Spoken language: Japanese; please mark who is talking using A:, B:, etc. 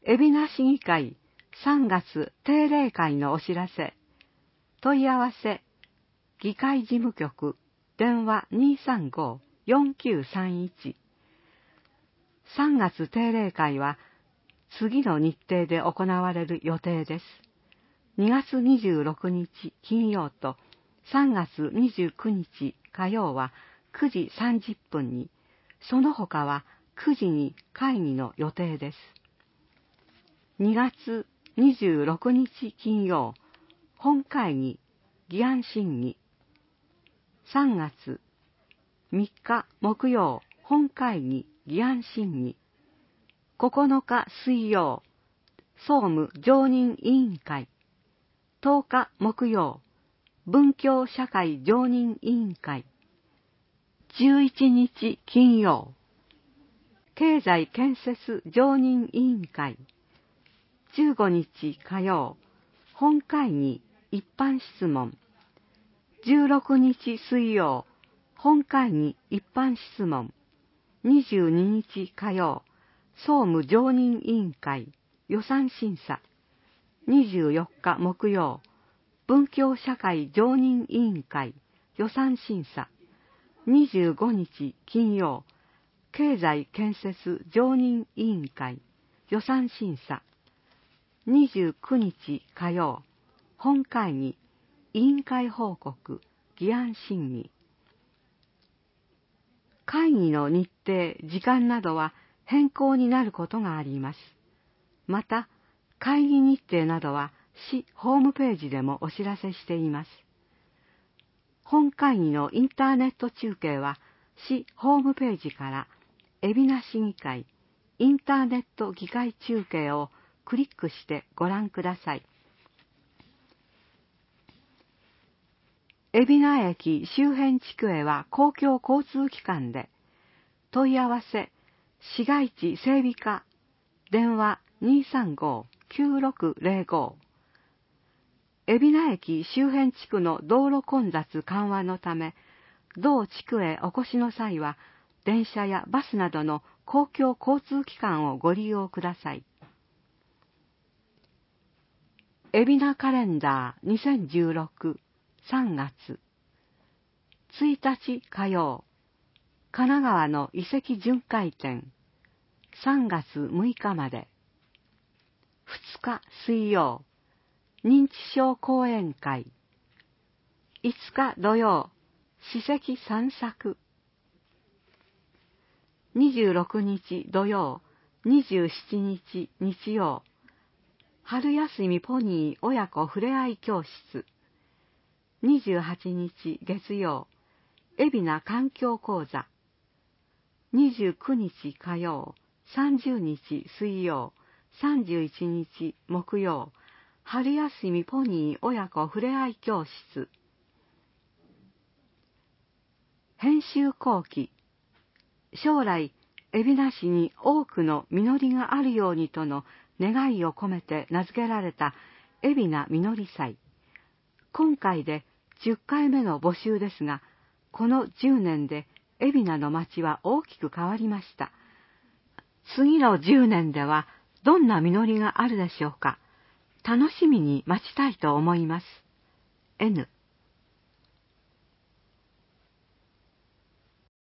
A: 海老名市議会3月定例会のお知らせ。問い合わせ、議会事務局、電話 235-4931。3月定例会は次の日程で行われる予定です。2月26日金曜と3月29日火曜は9時30分に、その他は9時に会議の予定です。2月26日金曜、本会議、議案審議。3月3日木曜、本会議、議案審議。9日水曜、総務常任委員会。10日木曜、文教社会常任委員会。11日金曜、経済建設常任委員会。15日火曜、本会議一般質問。16日水曜、本会議一般質問。22日火曜、総務常任委員会予算審査。24日木曜、文教社会常任委員会予算審査。25日金曜、経済建設常任委員会予算審査。29日火曜、本会議委員会報告議案審議。会議の日程、時間などは変更になることがあります。また、会議日程などは市ホームページでもお知らせしています。本会議のインターネット中継は市ホームページから海老名市議会インターネット議会中継をクリックしてご覧ください。海老名駅周辺地区へは公共交通機関で、問い合わせ、市街地整備課、電話 235-9605。海老名駅周辺地区の道路混雑緩和のため、同地区へお越しの際は、電車やバスなどの公共交通機関をご利用ください。海老名カレンダー2016、3月。1日火曜、神奈川の遺跡巡回展、3月6日まで。2日水曜、認知症講演会。5日土曜、史跡散策。26日土曜、27日日曜、春休みポニー親子ふれあい教室。28日月曜、海老名環境講座。29日火曜、30日水曜、31日木曜、春休みポニー親子ふれあい教室。編集後期。将来、海老名市に多くの実りがあるようにとの願いを込めて名付けられた海老名実り祭。今回で10回目の募集ですが、この10年で海老名の町は大きく変わりました。次の10年ではどんな実りがあるでしょうか。楽しみに待ちたいと思います。N